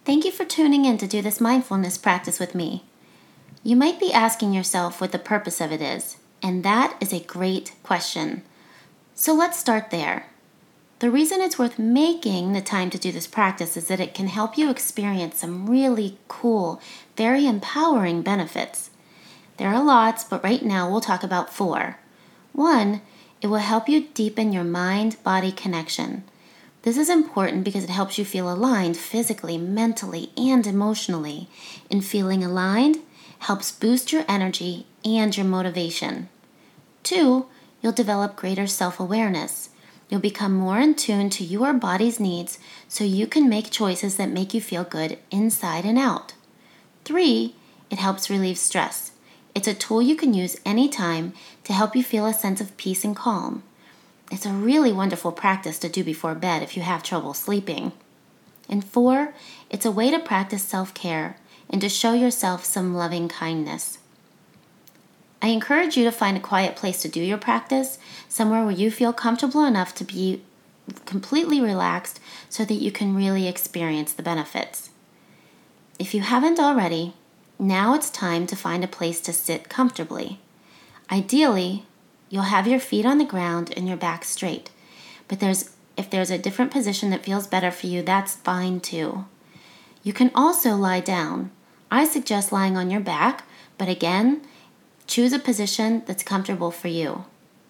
Thank you for tuning in to do this mindfulness practice with me. You might be asking yourself what the purpose of it is, and that is a great question. So let's start there. The reason it's worth making the time to do this practice is that it can help you experience some really cool, very empowering benefits. There are lots, but right now we'll talk about 4. 1, it will help you deepen your mind-body connection. This is important because it helps you feel aligned physically, mentally, and emotionally. And feeling aligned helps boost your energy and your motivation. 2, you'll develop greater self-awareness. You'll become more in tune to your body's needs so you can make choices that make you feel good inside and out. 3, it helps relieve stress. It's a tool you can use anytime to help you feel a sense of peace and calm. It's a really wonderful practice to do before bed if you have trouble sleeping. And 4, it's a way to practice self-care and to show yourself some loving kindness. I encourage you to find a quiet place to do your practice, somewhere where you feel comfortable enough to be completely relaxed so that you can really experience the benefits. If you haven't already, now it's time to find a place to sit comfortably. Ideally, you'll have your feet on the ground and your back straight, but if there's a different position that feels better for you, that's fine too. You can also lie down. I suggest lying on your back, but again, choose a position that's comfortable for you.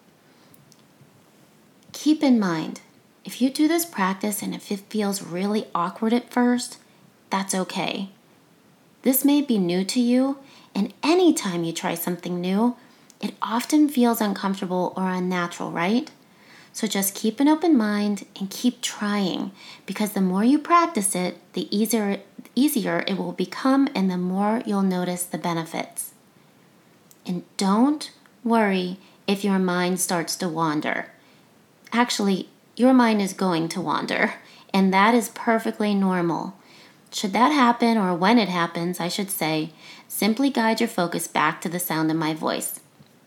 Keep in mind, if you do this practice and if it feels really awkward at first, that's okay. This may be new to you, and anytime you try something new, it often feels uncomfortable or unnatural, right? So just keep an open mind and keep trying, because the more you practice it, the easier it will become and the more you'll notice the benefits. And don't worry if your mind starts to wander. Actually, your mind is going to wander, and that is perfectly normal. Should that happen, or when it happens, I should say, simply guide your focus back to the sound of my voice.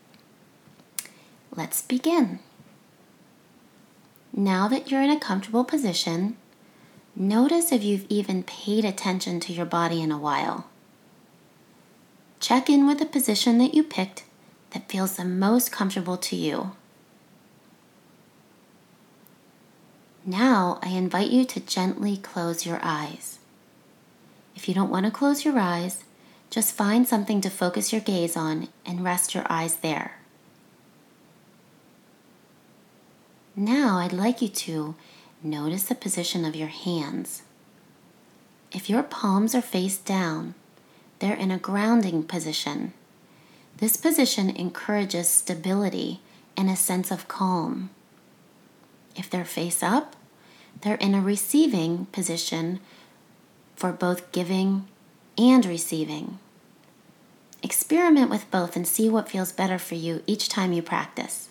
Let's begin. Now that you're in a comfortable position, notice if you've even paid attention to your body in a while. Check in with the position that you picked that feels the most comfortable to you. Now I invite you to gently close your eyes. If you don't want to close your eyes, just find something to focus your gaze on and rest your eyes there. Now I'd like you to notice the position of your hands. If your palms are face down, they're in a grounding position. This position encourages stability and a sense of calm. If they're face up, they're in a receiving position for both giving and receiving. Experiment with both and see what feels better for you each time you practice.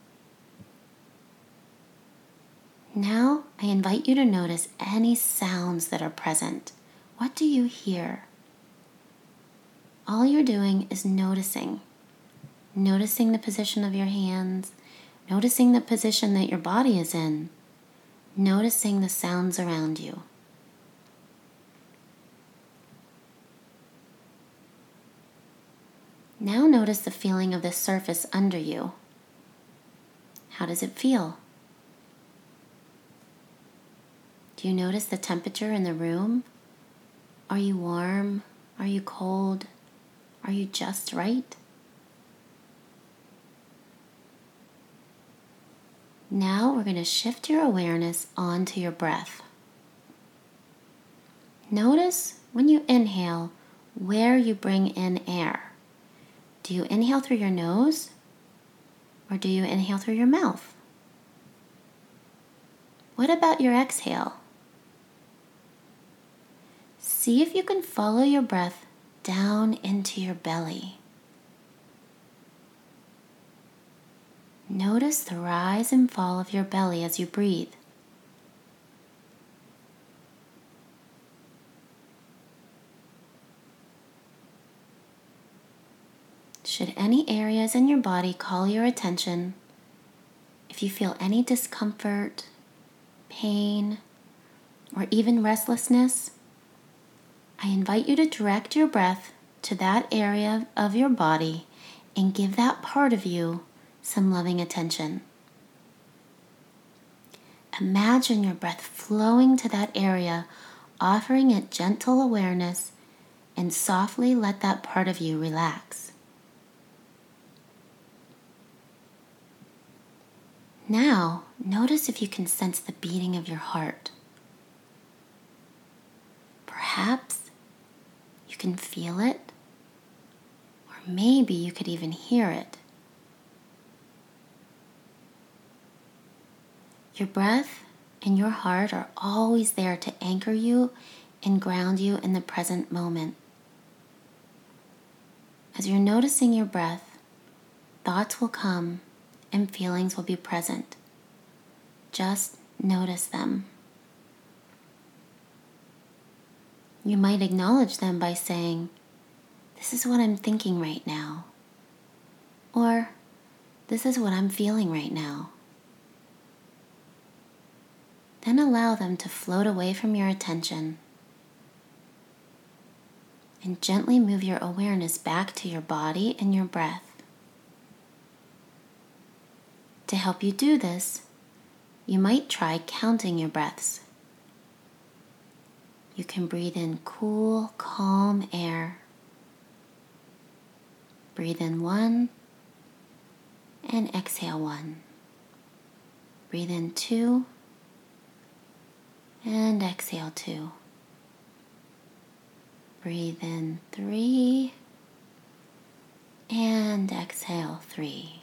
Now, I invite you to notice any sounds that are present. What do you hear? All you're doing is noticing. Noticing the position of your hands, noticing the position that your body is in, noticing the sounds around you. Now notice the feeling of the surface under you. How does it feel? Do you notice the temperature in the room? Are you warm? Are you cold? Are you just right? Now we're going to shift your awareness onto your breath. Notice when you inhale where you bring in air. Do you inhale through your nose or do you inhale through your mouth? What about your exhale? See if you can follow your breath down into your belly. Notice the rise and fall of your belly as you breathe. Should any areas in your body call your attention, if you feel any discomfort, pain, or even restlessness, I invite you to direct your breath to that area of your body and give that part of you some loving attention. Imagine your breath flowing to that area, offering it gentle awareness, and softly let that part of you relax. Now, notice if you can sense the beating of your heart. Perhaps you can feel it, or maybe you could even hear it. Your breath and your heart are always there to anchor you and ground you in the present moment. As you're noticing your breath, thoughts will come and feelings will be present. Just notice them. You might acknowledge them by saying, "This is what I'm thinking right now," or "This is what I'm feeling right now." Then allow them to float away from your attention and gently move your awareness back to your body and your breath. To help you do this, you might try counting your breaths. You can breathe in cool, calm air. Breathe in 1 and exhale 1. Breathe in 2 and exhale 2. Breathe in 3 and exhale 3.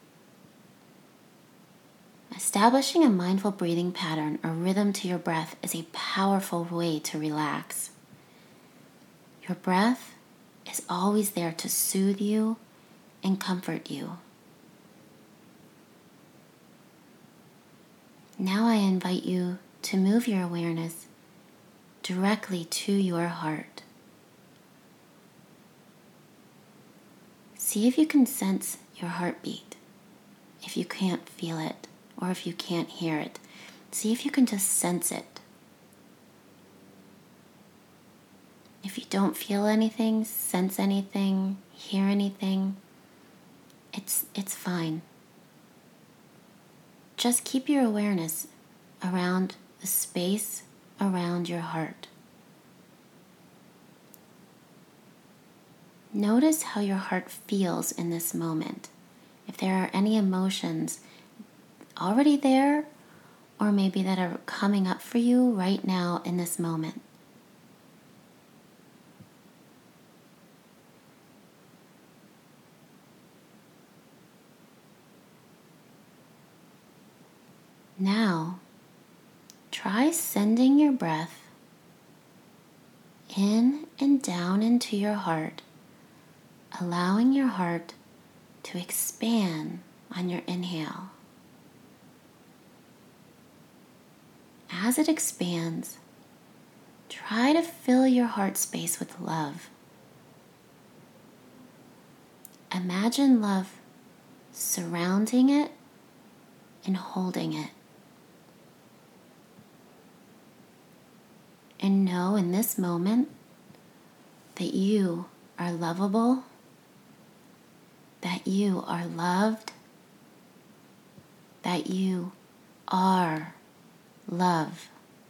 Establishing a mindful breathing pattern or rhythm to your breath is a powerful way to relax. Your breath is always there to soothe you and comfort you. Now I invite you to move your awareness directly to your heart. See if you can sense your heartbeat. If you can't feel it, or if you can't hear it, see if you can just sense it. If you don't feel anything, sense anything, hear anything, it's fine. Just keep your awareness around the space around your heart. Notice how your heart feels in this moment. If there are any emotions already there, or maybe that are coming up for you right now in this moment. Now, try sending your breath in and down into your heart, allowing your heart to expand on your inhale. As it expands, try to fill your heart space with love. Imagine love surrounding it and holding it. And know in this moment that you are lovable, that you are loved, that you are love.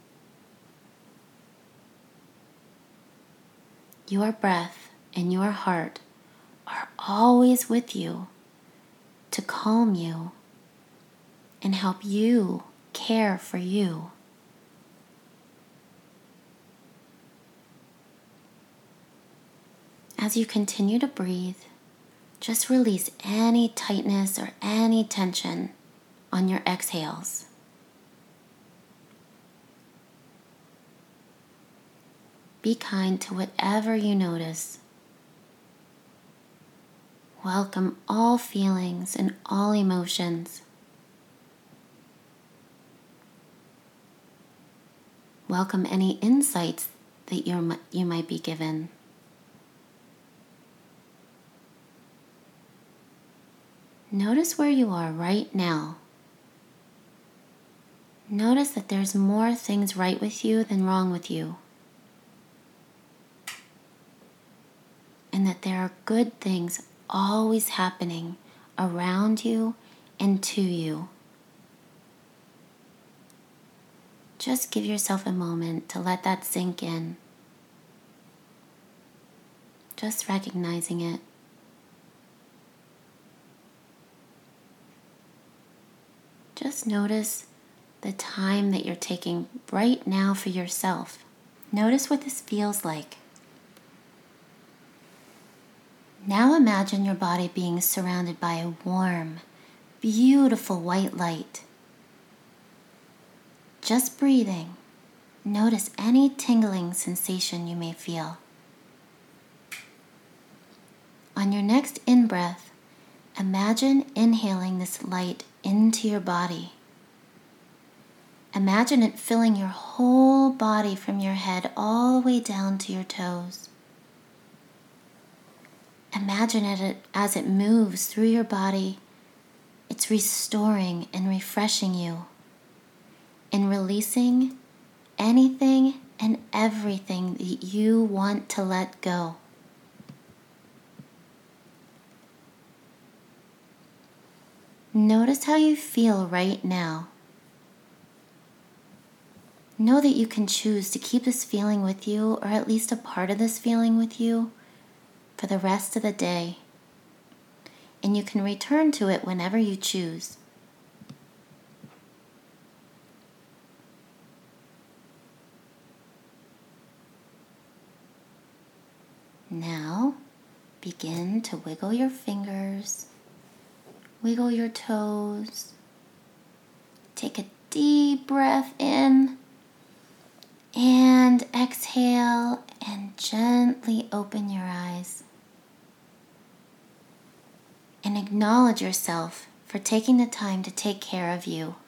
Your breath and your heart are always with you to calm you and help you care for you. As you continue to breathe, just release any tightness or any tension on your exhales. Be kind to whatever you notice. Welcome all feelings and all emotions. Welcome any insights that you might be given. Notice where you are right now. Notice that there's more things right with you than wrong with you. and that there are good things always happening around you and to you. Just give yourself a moment to let that sink in. Just recognizing it. Just notice the time that you're taking right now for yourself. Notice what this feels like. Now imagine your body being surrounded by a warm, beautiful white light. Just breathing, notice any tingling sensation you may feel. On your next in-breath, imagine inhaling this light into your body. Imagine it filling your whole body from your head all the way down to your toes. Imagine it as it moves through your body. It's restoring and refreshing you and releasing anything and everything that you want to let go. Notice how you feel right now. Know that you can choose to keep this feeling with you, or at least a part of this feeling with you, for the rest of the day. And you can return to it whenever you choose. Now, begin to wiggle your fingers, wiggle your toes. Take a deep breath in and exhale and gently open your eyes. And acknowledge yourself for taking the time to take care of you.